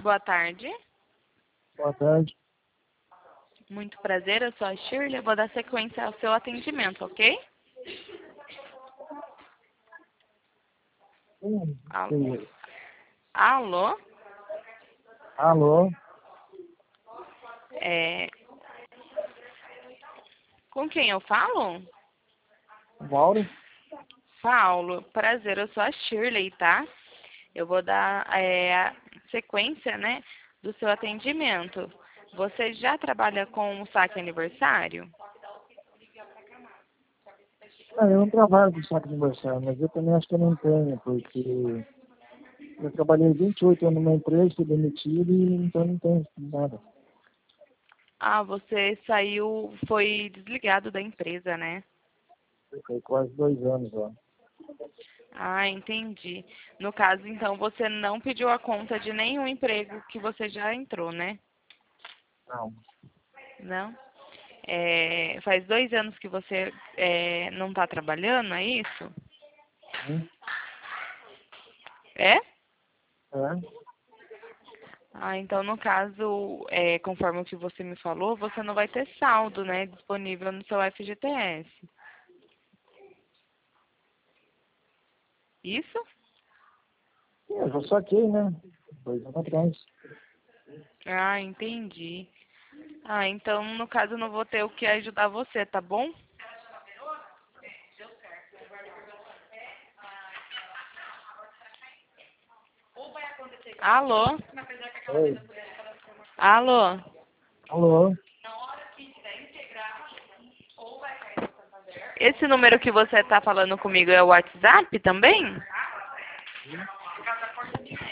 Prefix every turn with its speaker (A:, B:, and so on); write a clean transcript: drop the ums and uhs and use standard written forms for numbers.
A: Boa tarde.
B: Boa tarde.
A: Muito prazer, eu sou a Shirley. Eu vou dar sequência ao seu atendimento, ok?
B: Sim.
A: Alô?
B: Alô?
A: Com quem eu falo?
B: Mauro?
A: Paulo, prazer, eu sou a Shirley, tá? Eu vou dar a sequência, né, do seu atendimento. Você já trabalha com o saque aniversário?
B: Eu não trabalho com saco de aniversário, mas eu também acho que eu não tenho, porque eu trabalhei 28 anos numa empresa, fui demitido e então não tenho nada.
A: Ah, você saiu, foi desligado da empresa, né?
B: Foi quase 2 anos já.
A: Ah, entendi. No caso, então, você não pediu a conta de nenhum emprego que você já entrou, né?
B: Não.
A: Não? Faz 2 anos que você não está trabalhando, é isso?
B: Hum?
A: É?
B: É?
A: Ah, então, no caso, conforme o que você me falou, você não vai ter saldo, né, disponível no seu FGTS. Isso?
B: Sim, eu já saquei, né? 2 anos atrás.
A: Ah, entendi. Ah, então, no caso, eu não vou ter o que ajudar você, tá bom? Alô?
B: Oi.
A: Alô?
B: Alô?
A: Esse número que você está falando comigo é o WhatsApp também?